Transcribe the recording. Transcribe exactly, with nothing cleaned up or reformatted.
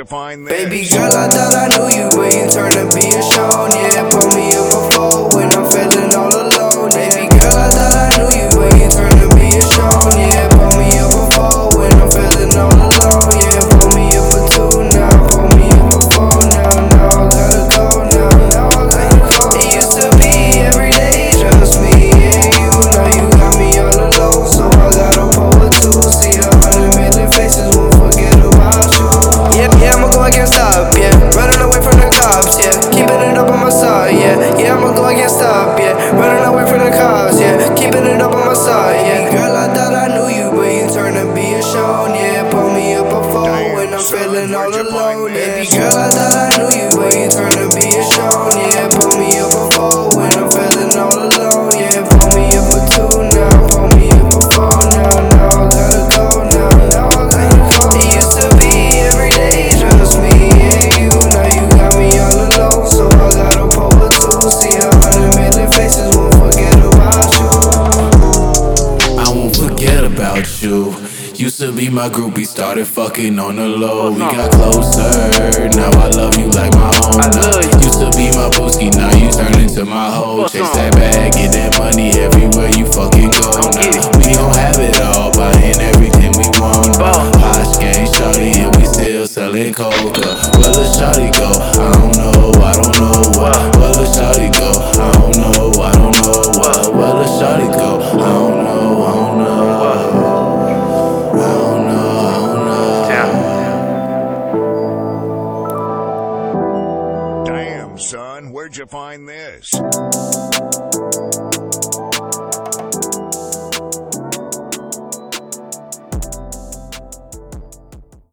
you find this? Baby girl, I thought I knew you, but you turned to be a show. Yeah, pull me up before when I'm feeling all alone. Baby girl, I thought I knew you, but you turned to be a show. Yeah, pull me up before when I'm feeling all alone. Yeah, pull me up for two now, pull me up for four now. Now I gotta go now, now I gotta go. It used to be every day, just me and you. Now you got me all alone, so I gotta pull a two. See a hundred million faces, won't forget about you. Yeah, yeah, I'ma go, I can't stop, yeah. Running away from the cops, yeah. Keeping it up on my side, yeah. Yeah, I'ma go, I can't stop, yeah. Running away from the cops, yeah. Keeping it up on my side, yeah. Girl, I thought I knew you, but you turned to be a show, yeah. Pull me up a phone when I'm feeling all alone, yeah. Baby girl, I thought I knew you, but you turned to be a show, yeah. Pull me up a phone when I'm feeling all alone, yeah. Pull me up a two now, pull me up a four now. Now I gotta go now, now I gotta go. It used to be every day, just me and you. Now you got me all alone, so I gotta pull a two. See a hundred million faces, won't forget about you. I won't forget about you. Used to be my groupie, started fucking on the low. We got closer, now I love you like my own. Used to be my booski, now you turn into my hoe. Chase that bag, get that money everywhere you fucking go. Now we gon' have it all, buying everything we want. Posh gang shorty, and we still selling coca. Where the shorty go? I don't know, I don't know what. Where the shorty go? I don't know, I don't know what. Where the shorty go? I don't know, I don't know. Damn, son, where'd you find this?